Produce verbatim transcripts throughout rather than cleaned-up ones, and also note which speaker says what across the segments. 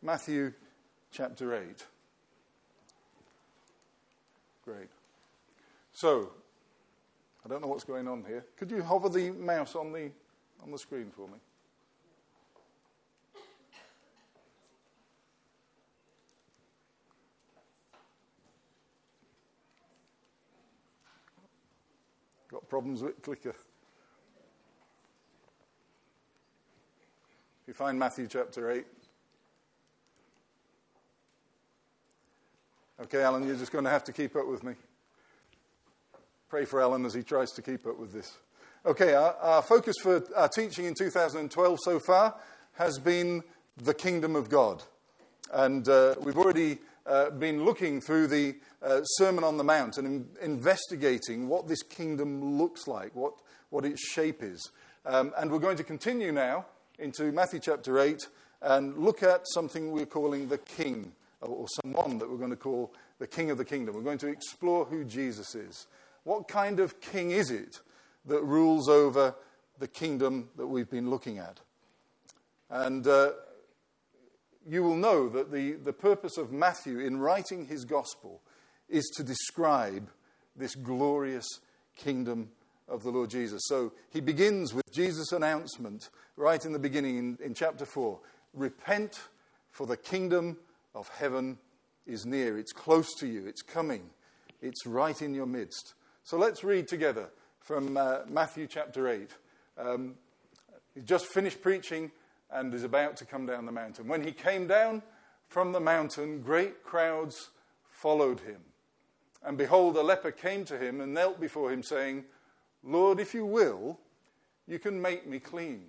Speaker 1: Matthew chapter eight. Great. So, I don't know what's going on here. Could you hover the mouse on the on the screen for me? Got problems with clicker. If you find Matthew chapter eight. Okay, Alan, you're just going to have to keep up with me. Pray for Alan as he tries to keep up with this. Okay, our, our focus for our teaching in two thousand twelve so far has been the kingdom of God. And uh, we've already uh, been looking through the uh, Sermon on the Mount and in, investigating what this kingdom looks like, what, what its shape is. Um, and we're going to continue now into Matthew chapter eight and look at something we're calling the King, or someone that we're going to call the King of the Kingdom. We're going to explore who Jesus is. What kind of king is it that rules over the kingdom that we've been looking at? And uh, you will know that the, the purpose of Matthew in writing his gospel is to describe this glorious kingdom of the Lord Jesus. So he begins with Jesus' announcement right in the beginning in, in chapter four. Repent, for the kingdom of heaven is near. It's close to you. It's coming. It's right in your midst. So let's read together from uh, Matthew chapter eight. Um, he just finished preaching and is about to come down the mountain. When he came down from the mountain, great crowds followed him. And behold, a leper came to him and knelt before him, saying, Lord, if you will, you can make me clean.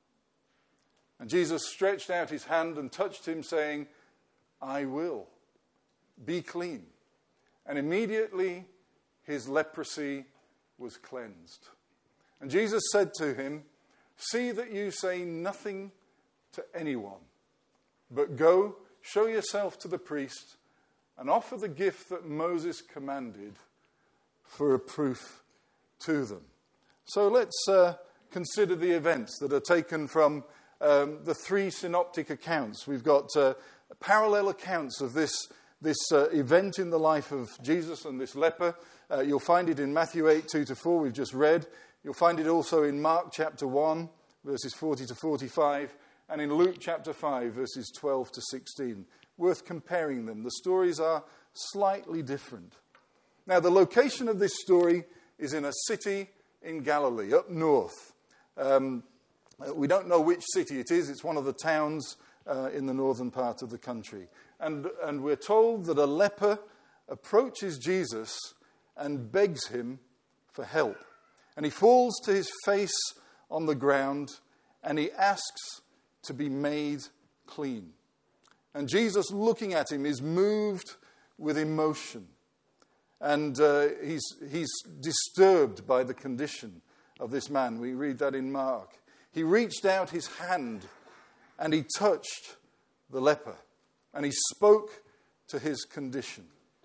Speaker 1: And Jesus stretched out his hand and touched him, saying, I will. Be clean. And immediately his leprosy was cleansed. And Jesus said to him, see that you say nothing to anyone, but go, show yourself to the priest, and offer the gift that Moses commanded for a proof to them. So let's uh, consider the events that are taken from um, the three synoptic accounts. We've got uh, parallel accounts of this, this uh, event in the life of Jesus and this leper. Uh, you'll find it in Matthew eight, two to four, we've just read. You'll find it also in Mark chapter one, verses forty to forty-five, and in Luke chapter five, verses twelve to sixteen. Worth comparing them. The stories are slightly different. Now, the location of this story is in a city in Galilee, up north. Um, we don't know which city it is. It's one of the towns uh, in the northern part of the country. And, and we're told that a leper approaches Jesus and begs him for help. And he falls to his face on the ground and he asks to be made clean. And Jesus, looking at him, is moved with emotion. And uh, he's, he's disturbed by the condition of this man. We read that in Mark. He reached out his hand and he touched the leper. And he spoke to his condition.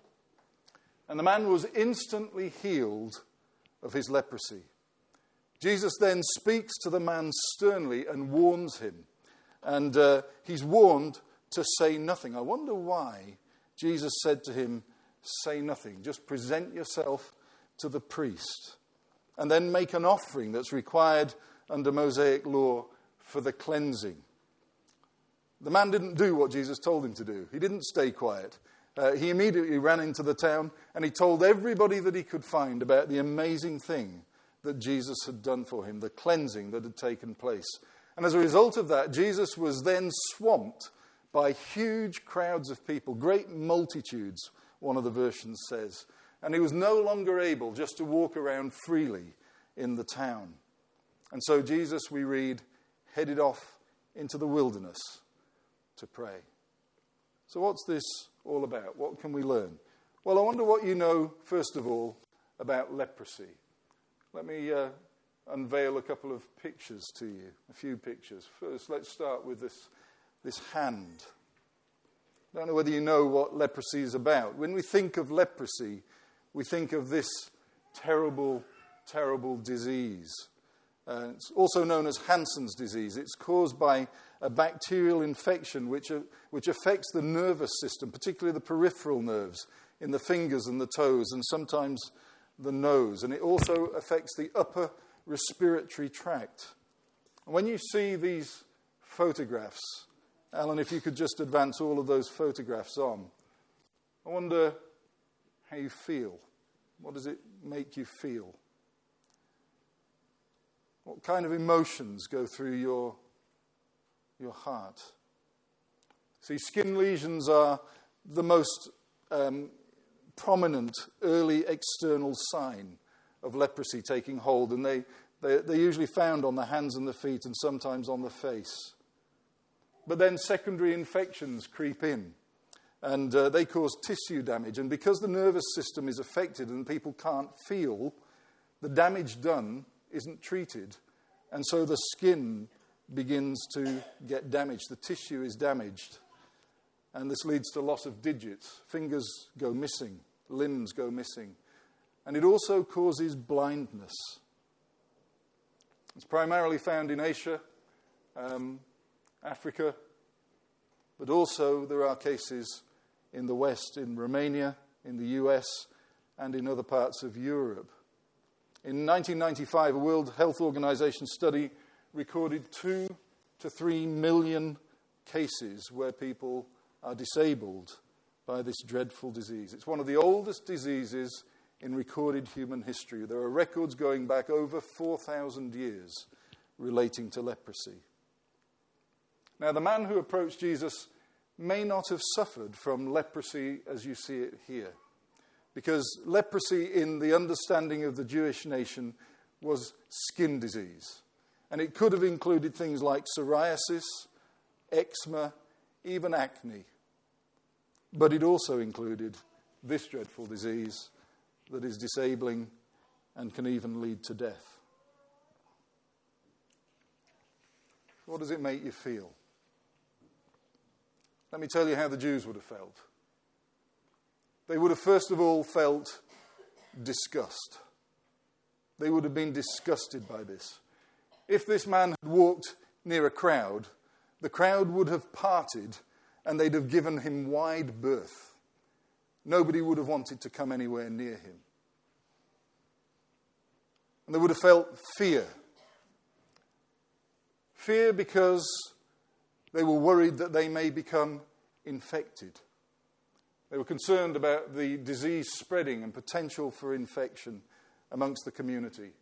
Speaker 1: And the man was instantly healed of his leprosy. Jesus then speaks to the man sternly and warns him. And uh, he's warned to say nothing. I wonder why Jesus said to him, say nothing. Just present yourself to the priest. And then make an offering that's required under Mosaic law for the cleansing. The man didn't do what Jesus told him to do. He didn't stay quiet. Uh, he immediately ran into the town and he told everybody that he could find about the amazing thing that Jesus had done for him, the cleansing that had taken place. And as a result of that, Jesus was then swamped by huge crowds of people, great multitudes, one of the versions says. And he was no longer able just to walk around freely in the town. And so Jesus, we read, headed off into the wilderness to pray. So what's this all about? What can we learn? Well, I wonder what you know, first of all, about leprosy. Let me uh, unveil a couple of pictures to you, a few pictures. First, let's start with this, this hand. I don't know whether you know what leprosy is about. When we think of leprosy, we think of this terrible, terrible disease. Uh, it's also known as Hansen's disease. It's caused by a bacterial infection which, uh, which affects the nervous system, particularly the peripheral nerves in the fingers and the toes and sometimes the nose. And it also affects the upper respiratory tract. And when you see these photographs, Alan, if you could just advance all of those photographs on, I wonder how you feel. What does it make you feel? What kind of emotions go through your, your heart? See, skin lesions are the most um, prominent early external sign of leprosy taking hold, and they, they, they're usually found on the hands and the feet and sometimes on the face. But then secondary infections creep in, and uh, they cause tissue damage. And because the nervous system is affected and people can't feel, the damage done isn't treated. And so the skin begins to get damaged. The tissue is damaged. And this leads to loss of digits. Fingers go missing. Limbs go missing. And it also causes blindness. It's primarily found in Asia, um, Africa, but also there are cases in the West, in Romania, in the U S, and in other parts of Europe. In nineteen ninety-five, a World Health Organization study recorded two to three million cases where people are disabled by this dreadful disease. It's one of the oldest diseases in recorded human history. There are records going back over four thousand years relating to leprosy. Now, the man who approached Jesus may not have suffered from leprosy as you see it here, because leprosy in the understanding of the Jewish nation was skin disease. And it could have included things like psoriasis, eczema, even acne. But it also included this dreadful disease that is disabling and can even lead to death. What does it make you feel? Let me tell you how the Jews would have felt. They would have first of all felt disgust. They would have been disgusted by this. If this man had walked near a crowd, the crowd would have parted and they'd have given him wide berth. Nobody would have wanted to come anywhere near him. And they would have felt fear. Fear because they were worried that they may become infected. They were concerned about the disease spreading and potential for infection amongst the community.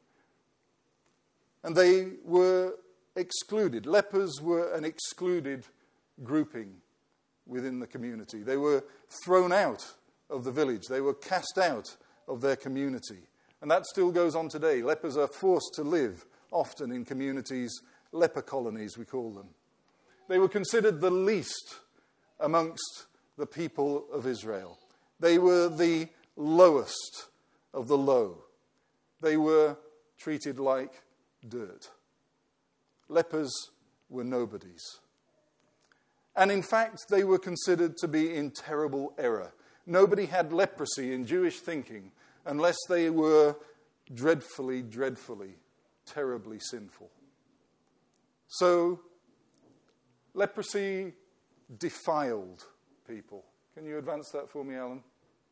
Speaker 1: And they were excluded. Lepers were an excluded grouping within the community. They were thrown out of the village. They were cast out of their community. And that still goes on today. Lepers are forced to live often in communities, leper colonies we call them. They were considered the least amongst the people of Israel. They were the lowest of the low. They were treated like dirt. Lepers were nobodies. And in fact, they were considered to be in terrible error. Nobody had leprosy in Jewish thinking unless they were dreadfully, dreadfully, terribly sinful. So, leprosy defiled people. Can you advance that for me, Alan?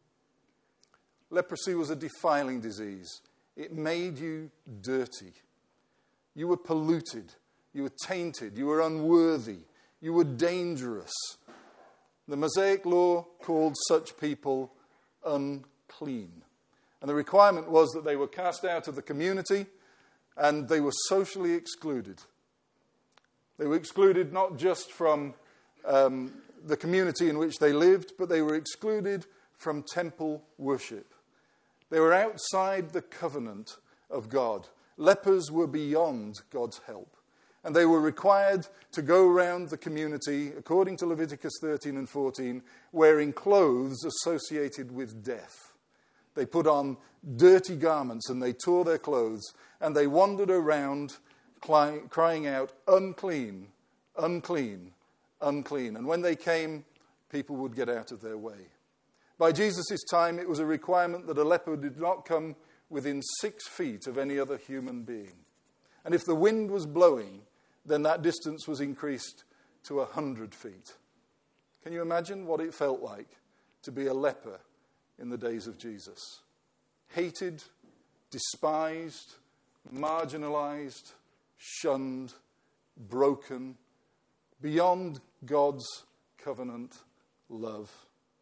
Speaker 1: Leprosy was a defiling disease. It made you dirty. You were polluted. You were tainted. You were unworthy. You were dangerous. The Mosaic law called such people unclean. And the requirement was that they were cast out of the community and they were socially excluded. They were excluded not just from um, the community in which they lived, but they were excluded from temple worship. They were outside the covenant of God. Lepers were beyond God's help. And they were required to go around the community, according to Leviticus thirteen and fourteen, wearing clothes associated with death. They put on dirty garments and they tore their clothes and they wandered around crying out, unclean, unclean, unclean. And when they came, people would get out of their way. By Jesus' time, it was a requirement that a leper did not come within six feet of any other human being. And if the wind was blowing, then that distance was increased to a hundred feet. Can you imagine what it felt like to be a leper in the days of Jesus? Hated, despised, marginalized, shunned, broken, beyond God's covenant love.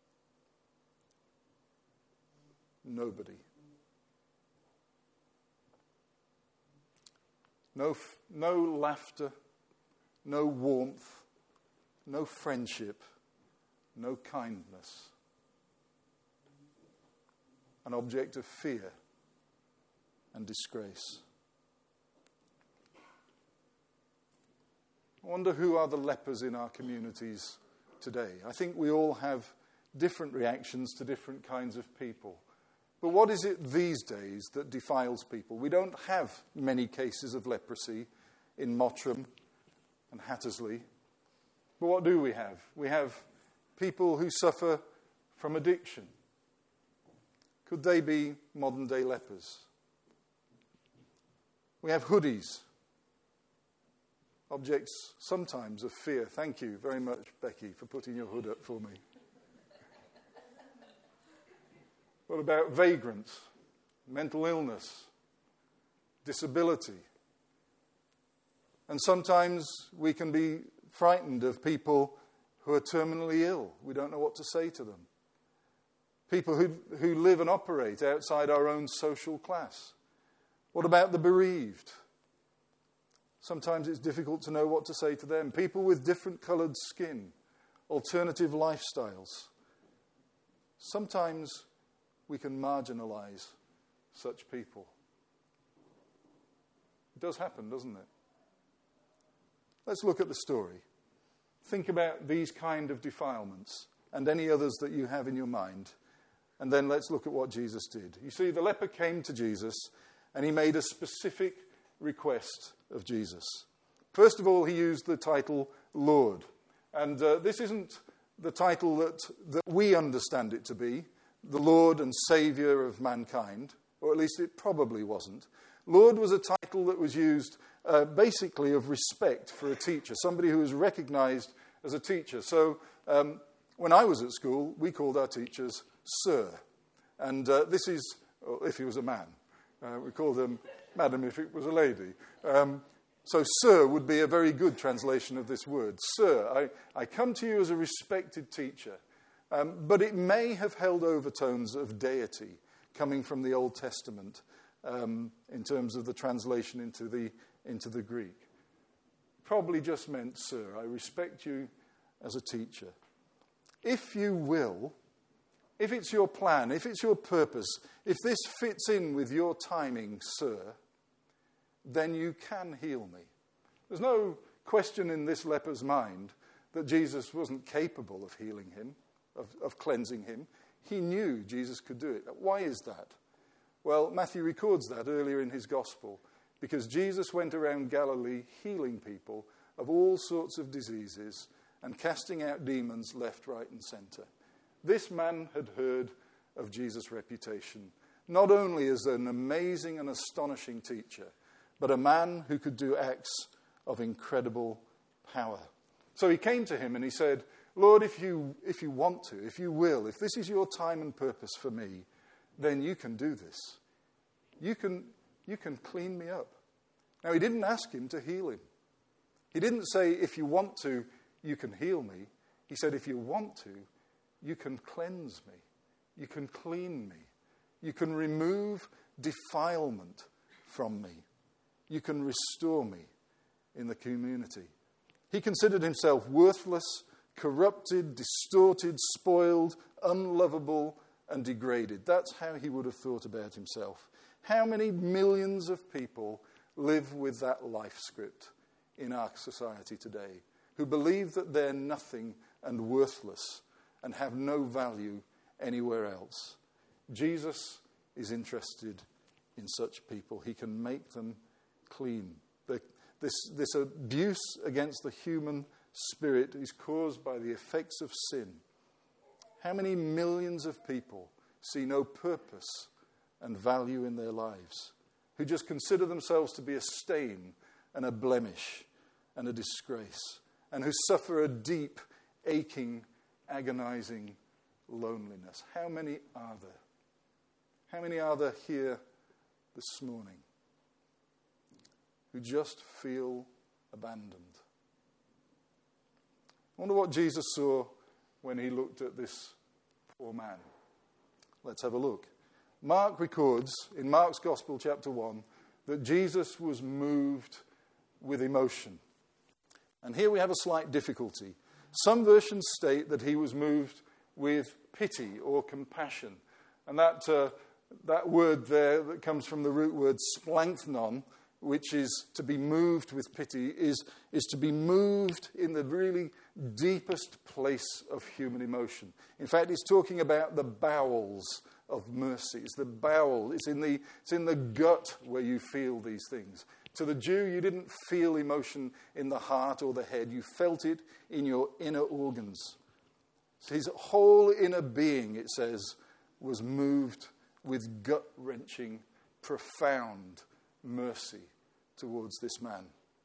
Speaker 1: Nobody. No, no laughter, no warmth, no friendship, no kindness. An object of fear and disgrace. I wonder who are the lepers in our communities today. I think we all have different reactions to different kinds of people. But what is it these days that defiles people? We don't have many cases of leprosy in Mottram and Hattersley. But what do we have? We have people who suffer from addiction. Could they be modern-day lepers? We have hoodies, objects sometimes of fear. Thank you very much, Becky, for putting your hood up for me. What about vagrants, mental illness, disability? And sometimes we can be frightened of people who are terminally ill. We don't know what to say to them. People who, who live and operate outside our own social class. What about the bereaved? Sometimes it's difficult to know what to say to them. People with different coloured skin, alternative lifestyles. Sometimes we can marginalise such people. It does happen, doesn't it? Let's look at the story. Think about these kind of defilements and any others that you have in your mind. And then let's look at what Jesus did. You see, the leper came to Jesus and he made a specific request of Jesus. First of all, he used the title Lord. And uh, this isn't the title that, that we understand it to be, the Lord and Saviour of mankind, or at least it probably wasn't. Lord was a title that was used uh, basically of respect for a teacher, somebody who was recognized as a teacher. So um, when I was at school, we called our teachers Sir. And uh, this is, well, if he was a man. Uh, we called him Madam if it was a lady. Um, so Sir would be a very good translation of this word. Sir, I, I come to you as a respected teacher. Um, but it may have held overtones of deity coming from the Old Testament um, in terms of the translation into the, into the Greek. Probably just meant, Sir, I respect you as a teacher. If you will, if it's your plan, if it's your purpose, if this fits in with your timing, Sir, then you can heal me. There's no question in this leper's mind that Jesus wasn't capable of healing him. Of, of cleansing him. He knew Jesus could do it. Why is that? Well, Matthew records that earlier in his gospel, because Jesus went around Galilee healing people of all sorts of diseases and casting out demons left, right, and centre. This man had heard of Jesus' reputation, not only as an amazing and astonishing teacher, but a man who could do acts of incredible power. So he came to him and he said, Lord, if you if you want to, if you will, if this is your time and purpose for me, then you can do this. You can, you can clean me up. Now, he didn't ask him to heal him. He didn't say, if you want to, you can heal me. He said, if you want to, you can cleanse me. You can clean me. You can remove defilement from me. You can restore me in the community. He considered himself worthless, corrupted, distorted, spoiled, unlovable, and degraded. That's how he would have thought about himself. How many millions of people live with that life script in our society today, who believe that they're nothing and worthless and have no value anywhere else? Jesus is interested in such people. He can make them clean. The, this, this abuse against the human spirit is caused by the effects of sin. How many millions of people see no purpose and value in their lives who just consider themselves to be a stain and a blemish and a disgrace, and who suffer a deep, aching, agonizing loneliness. How many are there? How many are there here this morning who just feel abandoned? I wonder what Jesus saw when he looked at this poor man. Let's have a look. Mark records in Mark's Gospel, chapter one, that Jesus was moved with emotion. And here we have a slight difficulty. Some versions state that he was moved with pity or compassion. And that uh, that word there that comes from the root word splanchnon, which is to be moved with pity, is, is to be moved in the really deepest place of human emotion. In fact, it's talking about the bowels of mercy. It's the bowel. It's in the, it's in the gut where you feel these things. To the Jew, you didn't feel emotion in the heart or the head. You felt it in your inner organs. So his whole inner being, it says, was moved with gut-wrenching, profound mercy towards this man.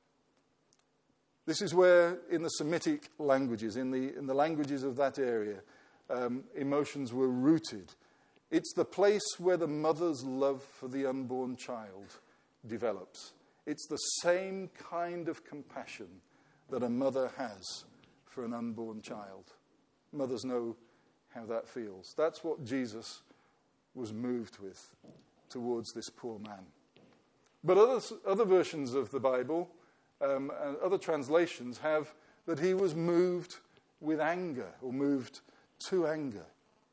Speaker 1: This is where, in the Semitic languages, in the, in the languages of that area, um, emotions were rooted. It's the place where the mother's love for the unborn child develops. It's the same kind of compassion that a mother has for an unborn child. Mothers know how that feels. That's what Jesus was moved with towards this poor man. But other, other versions of the Bible um, and other translations have that he was moved with anger or moved to anger.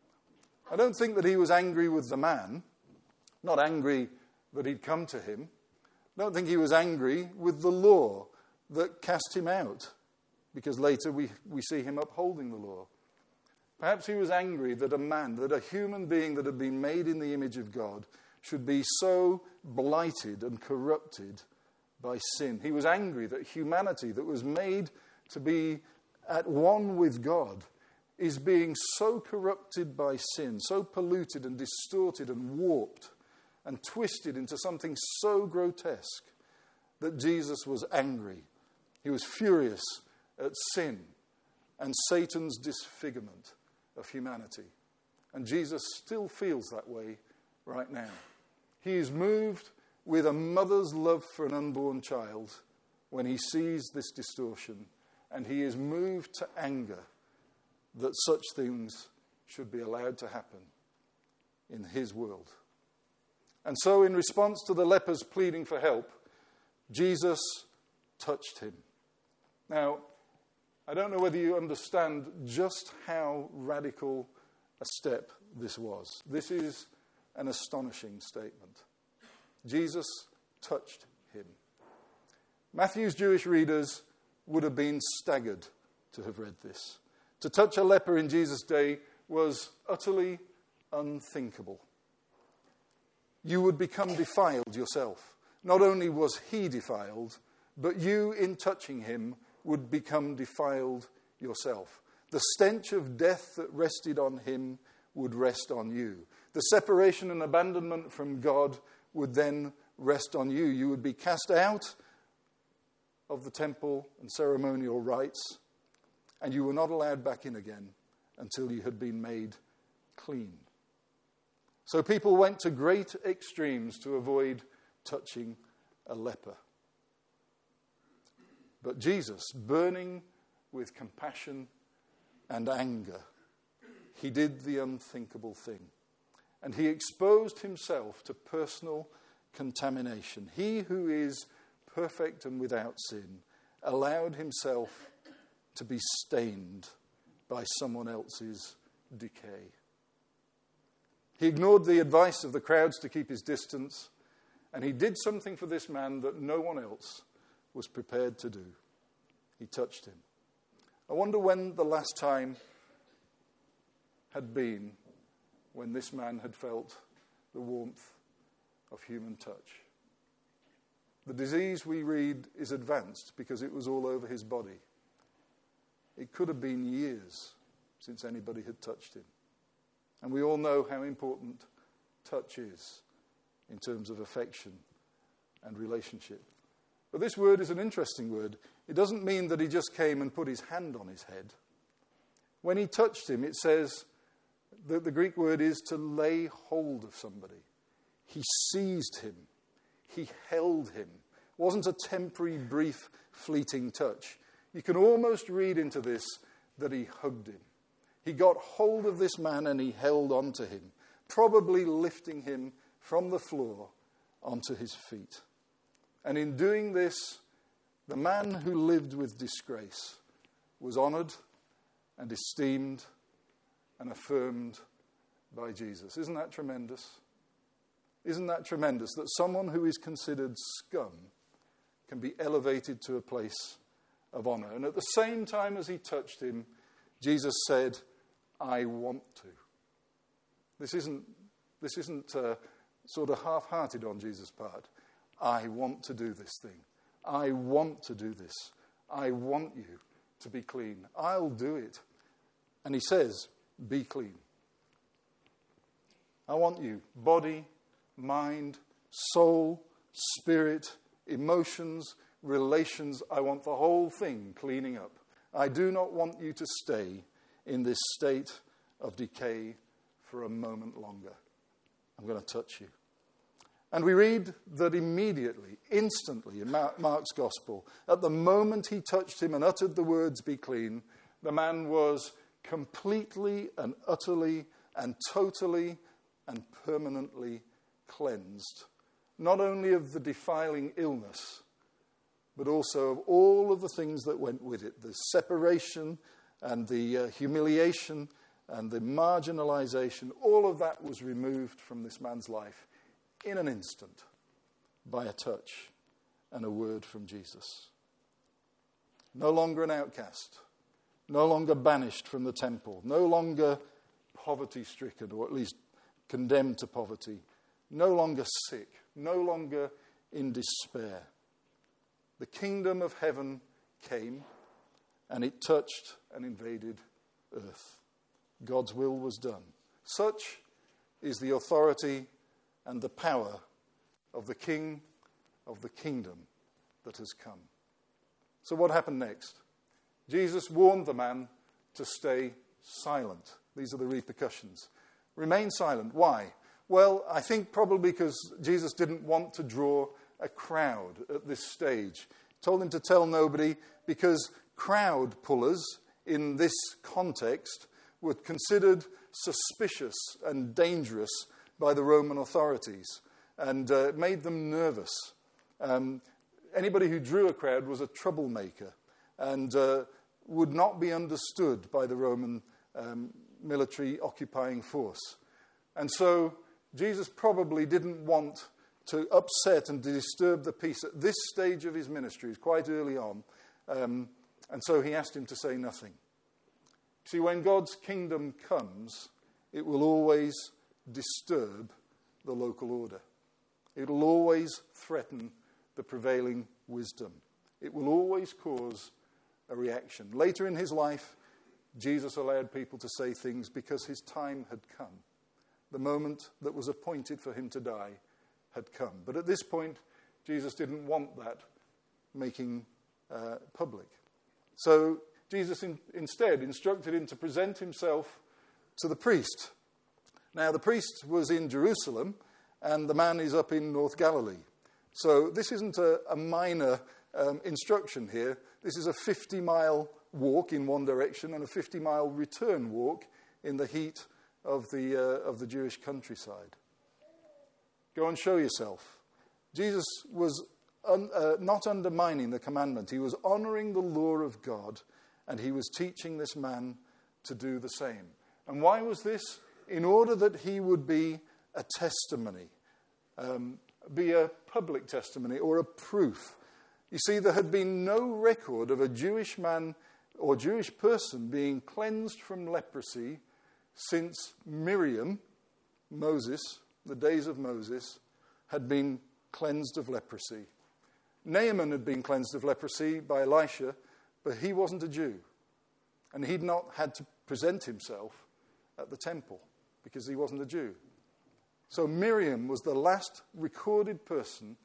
Speaker 1: I don't think that he was angry with the man, not angry that he'd come to him. I don't think he was angry with the law that cast him out, because later we, we see him upholding the law. Perhaps he was angry that a man, that a human being that had been made in the image of God, should be so blighted and corrupted by sin. He was angry that humanity that was made to be at one with God is being so corrupted by sin, so polluted and distorted and warped and twisted into something so grotesque that Jesus was angry. He was furious at sin and Satan's disfigurement of humanity. And Jesus still feels that way right now. He is moved with a mother's love for an unborn child when he sees this distortion, and he is moved to anger that such things should be allowed to happen in his world. And so, in response to the lepers pleading for help, Jesus touched him. Now, I don't know whether you understand just how radical a step this was. This is an astonishing statement. Jesus touched him. Matthew's Jewish readers would have been staggered to have read this. To touch a leper in Jesus' day was utterly unthinkable. You would become defiled yourself. Not only was he defiled, but you, in touching him, would become defiled yourself. The stench of death that rested on him would rest on you. The separation and abandonment from God would then rest on you. You would be cast out of the temple and ceremonial rites, and you were not allowed back in again until you had been made clean. So people went to great extremes to avoid touching a leper. But Jesus, burning with compassion and anger, he did the unthinkable thing. And he exposed himself to personal contamination. He who is perfect and without sin allowed himself to be stained by someone else's decay. He ignored the advice of the crowds to keep his distance, and he did something for this man that no one else was prepared to do. He touched him. I wonder when the last time had been when this man had felt the warmth of human touch. The disease, we read, is advanced because it was all over his body. It could have been years since anybody had touched him. And we all know how important touch is in terms of affection and relationship. But this word is an interesting word. It doesn't mean that he just came and put his hand on his head. When he touched him, it says that the Greek word is to lay hold of somebody. He seized him. He held him. It wasn't a temporary, brief, fleeting touch. You can almost read into this that he hugged him. He got hold of this man and he held on to him, probably lifting him from the floor onto his feet. And in doing this, the man who lived with disgrace was honored and esteemed and affirmed by Jesus. Isn't that tremendous? Isn't that tremendous that someone who is considered scum can be elevated to a place of honor? And at the same time as he touched him, Jesus said, I want to. This isn't, this isn't uh, sort of half-hearted on Jesus' part. I want to do this thing. I want to do this. I want you to be clean. I'll do it. And he says, be clean. I want you, body, mind, soul, spirit, emotions, relations. I want the whole thing cleaning up. I do not want you to stay in this state of decay for a moment longer. I'm going to touch you. And we read that immediately, instantly, in Mark's Gospel, at the moment he touched him and uttered the words, be clean, the man was completely and utterly and totally and permanently cleansed, not only of the defiling illness, but also of all of the things that went with it, the separation and the uh, humiliation and the marginalization. All of that was removed from this man's life in an instant by a touch and a word from Jesus. No longer an outcast, no longer banished from the temple, no longer poverty-stricken, or at least condemned to poverty, no longer sick, no longer in despair. The kingdom of heaven came, and it touched and invaded earth. God's will was done. Such is the authority and the power of the King of the kingdom that has come. So what happened next? Jesus warned the man to stay silent. These are the repercussions. Remain silent. Why? Well, I think probably because Jesus didn't want to draw a crowd at this stage. He told him to tell nobody because crowd pullers in this context were considered suspicious and dangerous by the Roman authorities, and uh, made them nervous. Um, anybody who drew a crowd was a troublemaker and uh, would not be understood by the Roman um, military occupying force. And so Jesus probably didn't want to upset and to disturb the peace at this stage of his ministry, quite early on, um, and so he asked him to say nothing. See, when God's kingdom comes, it will always disturb the local order. It will always threaten the prevailing wisdom. It will always cause a reaction. Later in his life, Jesus allowed people to say things because his time had come. The moment that was appointed for him to die had come. But at this point, Jesus didn't want that making uh, public. So Jesus in, instead instructed him to present himself to the priest. Now, the priest was in Jerusalem, and the man is up in North Galilee. So this isn't a, a minor um, instruction here. This is a fifty-mile walk in one direction and a fifty-mile return walk in the heat of the, uh, of the Jewish countryside. Go and show yourself. Jesus was un, uh, not undermining the commandment. He was honoring the law of God, and he was teaching this man to do the same. And why was this? In order that he would be a testimony, um, be a public testimony or a proof. You see, there had been no record of a Jewish man or Jewish person being cleansed from leprosy since Miriam, Moses, the days of Moses, had been cleansed of leprosy. Naaman had been cleansed of leprosy by Elisha, but he wasn't a Jew. And he'd not had to present himself at the temple because he wasn't a Jew. So Miriam was the last recorded person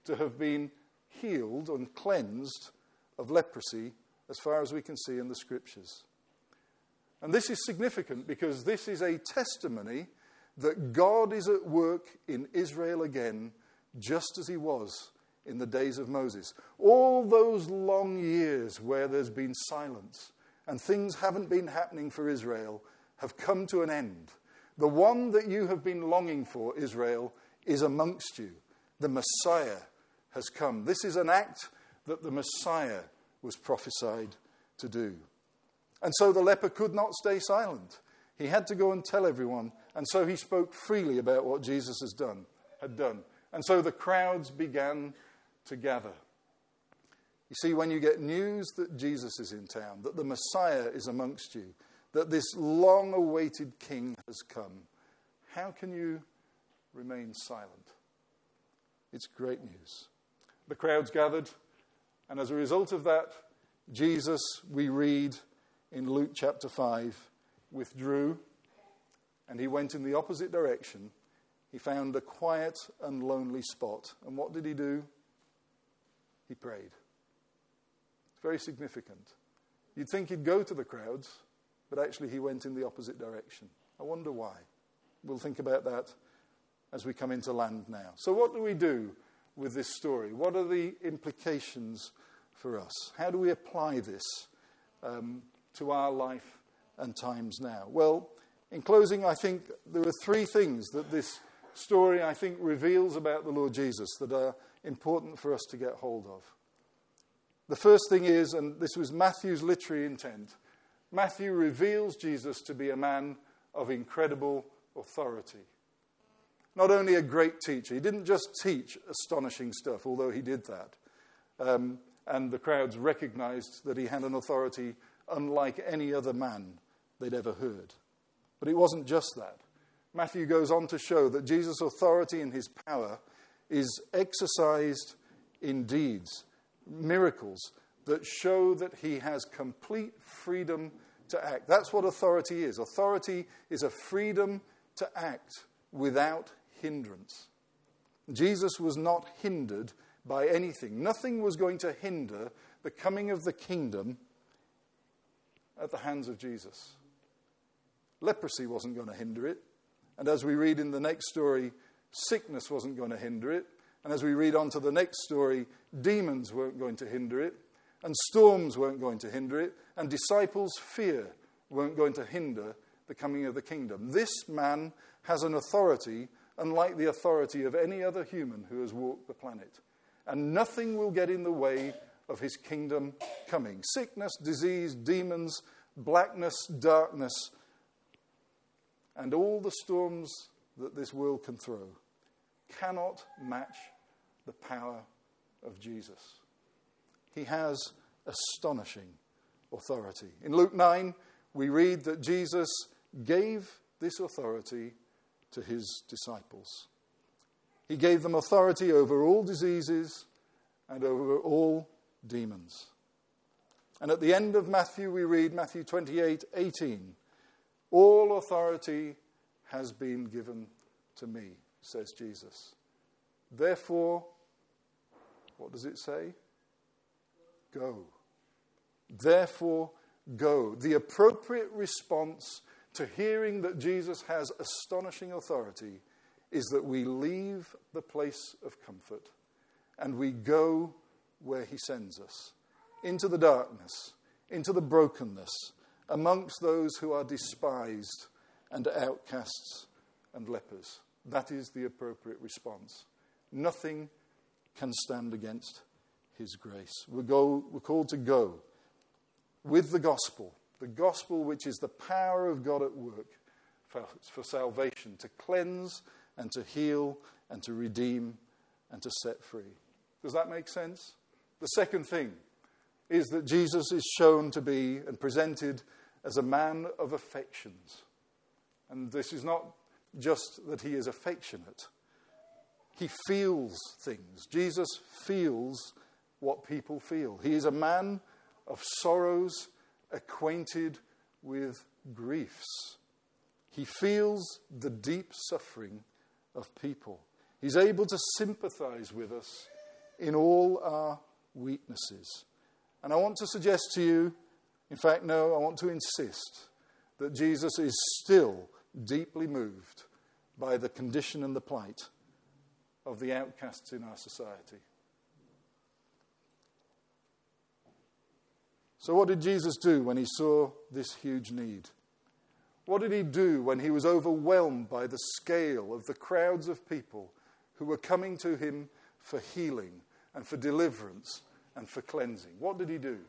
Speaker 1: to have been healed and cleansed of leprosy as far as we can see in the Scriptures. And this is significant because this is a testimony that God is at work in Israel again, just as he was in the days of Moses. All those long years where there's been silence and things haven't been happening for Israel have come to an end. The one that you have been longing for, Israel, is amongst you. The Messiah has come. This is an act that the Messiah was prophesied to do. And so the leper could not stay silent. He had to go and tell everyone, and so he spoke freely about what Jesus has done, had done. And so the crowds began to gather. You see, when you get news that Jesus is in town, that the Messiah is amongst you, that this long-awaited king has come, how can you remain silent? It's great news. The crowds gathered, and as a result of that, Jesus, we read in Luke chapter five, withdrew, and he went in the opposite direction. He found a quiet and lonely spot. And what did he do? He prayed. It's very significant. You'd think he'd go to the crowds, but actually he went in the opposite direction. I wonder why. We'll think about that as we come into land now. So what do we do with this story? What are the implications for us? How do we apply this um, to our life and times now? Well, in closing, I think there are three things that this story, I think, reveals about the Lord Jesus that are important for us to get hold of. The first thing is, and this was Matthew's literary intent, Matthew reveals Jesus to be a man of incredible authority. Not only a great teacher, he didn't just teach astonishing stuff, although he did that. Um, and the crowds recognized that he had an authority unlike any other man they'd ever heard. But it wasn't just that. Matthew goes on to show that Jesus' authority and his power is exercised in deeds, miracles, that show that he has complete freedom to act. That's what authority is. Authority is a freedom to act without hindrance. Jesus was not hindered by anything. Nothing was going to hinder the coming of the kingdom at the hands of Jesus. Leprosy wasn't going to hinder it. And as we read in the next story, sickness wasn't going to hinder it. And as we read on to the next story, demons weren't going to hinder it. And storms weren't going to hinder it. And disciples' fear weren't going to hinder the coming of the kingdom. This man has an authority unlike the authority of any other human who has walked the planet. And nothing will get in the way of his kingdom coming. Sickness, disease, demons, blackness, darkness, and all the storms that this world can throw cannot match the power of Jesus. He has astonishing authority. In Luke nine, we read that Jesus gave this authority to his disciples. He gave them authority over all diseases and over all demons. And at the end of Matthew, we read Matthew twenty-eight eighteen. All authority has been given to me, says Jesus. Therefore, what does it say? Go. Therefore, go. The appropriate response to hearing that Jesus has astonishing authority is that we leave the place of comfort and we go where he sends us, into the darkness, into the brokenness, amongst those who are despised and outcasts and lepers. That is the appropriate response. Nothing can stand against his grace. We're, go, we're called to go with the gospel, the gospel which is the power of God at work for, for salvation, to cleanse and to heal and to redeem and to set free. Does that make sense? The second thing is that Jesus is shown to be and presented as a man of affections. And this is not just that he is affectionate. He feels things. Jesus feels what people feel. He is a man of sorrows, acquainted with griefs. He feels the deep suffering of people. He's able to sympathize with us in all our weaknesses. And I want to suggest to you, in fact, no, I want to insist that Jesus is still deeply moved by the condition and the plight of the outcasts in our society. So what did Jesus do when he saw this huge need? What did he do when he was overwhelmed by the scale of the crowds of people who were coming to him for healing and for deliverance and for cleansing? What did he do?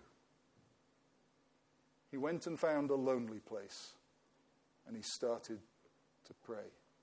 Speaker 1: He went and found a lonely place and he started to pray.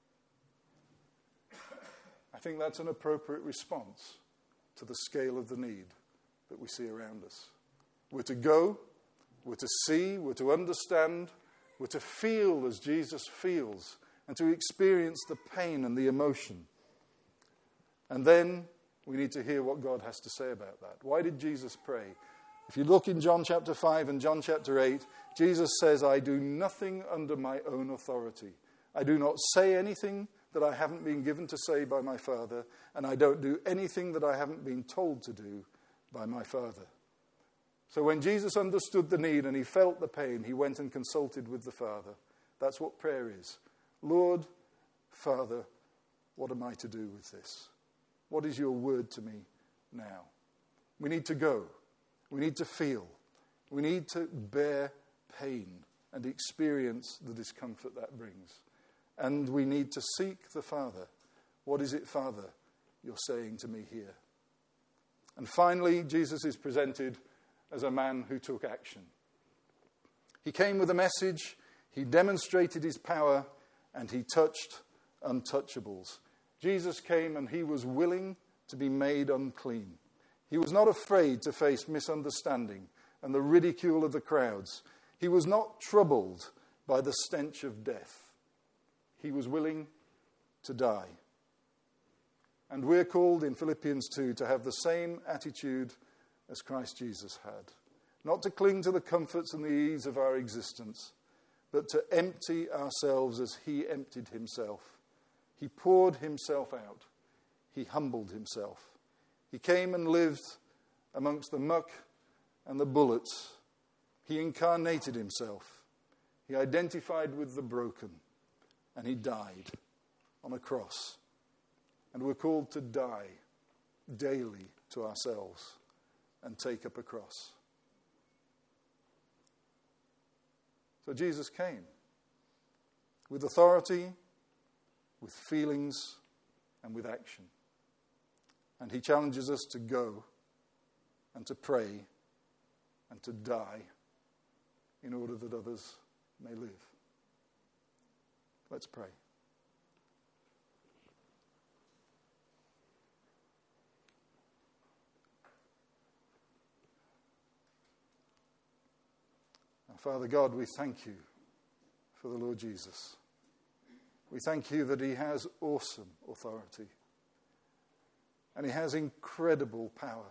Speaker 1: I think that's an appropriate response to the scale of the need that we see around us. We're to go, we're to see, we're to understand, we're to feel as Jesus feels, and to experience the pain and the emotion. And then we need to hear what God has to say about that. Why did Jesus pray? If you look in John chapter five and John chapter eight, Jesus says, I do nothing under my own authority. I do not say anything that I haven't been given to say by my Father, and I don't do anything that I haven't been told to do by my Father. So when Jesus understood the need and he felt the pain, he went and consulted with the Father. That's what prayer is. Lord, Father, what am I to do with this? What is your word to me now? We need to go. We need to feel. We need to bear pain and experience the discomfort that brings. And we need to seek the Father. What is it, Father, you're saying to me here? And finally, Jesus is presented as a man who took action. He came with a message, he demonstrated his power, and he touched untouchables. Jesus came and he was willing to be made unclean. He was not afraid to face misunderstanding and the ridicule of the crowds. He was not troubled by the stench of death. He was willing to die. And we're called in Philippians two to have the same attitude as Christ Jesus had. Not to cling to the comforts and the ease of our existence, but to empty ourselves as he emptied himself. He poured himself out. He humbled himself. He came and lived amongst the muck and the bullets. He incarnated himself. He identified with the broken. And he died on a cross. And we're called to die daily to ourselves and take up a cross. So Jesus came with authority, with feelings, and with action. And he challenges us to go and to pray and to die in order that others may live. Let's pray. Father God, we thank you for the Lord Jesus. We thank you that he has awesome authority. And he has incredible power.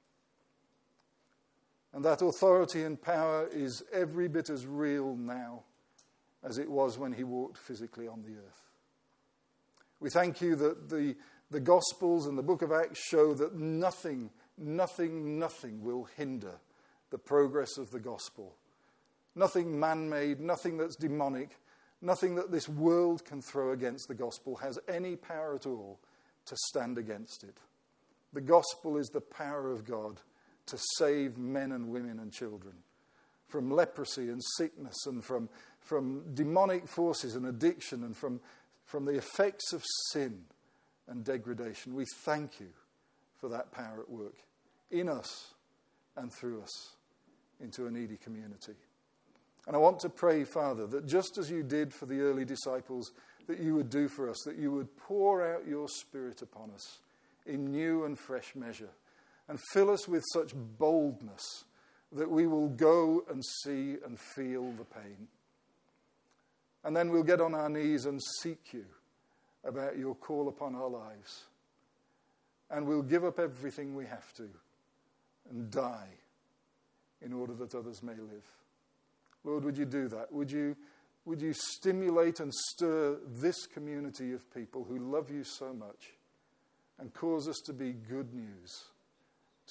Speaker 1: And that authority and power is every bit as real now as it was when he walked physically on the earth. We thank you that the, the Gospels and the book of Acts show that nothing, nothing, nothing will hinder the progress of the gospel. Nothing man-made, nothing that's demonic, nothing that this world can throw against the gospel has any power at all to stand against it. The gospel is the power of God to save men and women and children from leprosy and sickness and from, from demonic forces and addiction and from, from the effects of sin and degradation. We thank you for that power at work in us and through us into a needy community. And I want to pray, Father, that just as you did for the early disciples, that you would do for us, that you would pour out your Spirit upon us in new and fresh measure and fill us with such boldness that we will go and see and feel the pain. And then we'll get on our knees and seek you about your call upon our lives. And we'll give up everything we have to and die in order that others may live. Lord, would you do that? Would you, would you stimulate and stir this community of people who love you so much and cause us to be good news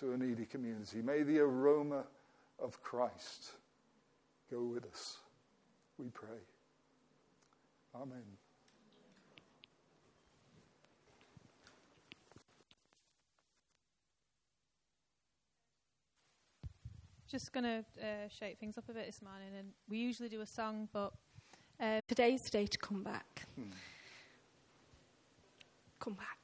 Speaker 1: to a needy community. May the aroma of Christ go with us, we pray. Amen.
Speaker 2: Just going to uh, shake things up a bit this morning, and we usually do a song, but uh,
Speaker 3: today's the day to come back.
Speaker 1: Hmm.
Speaker 3: Come back.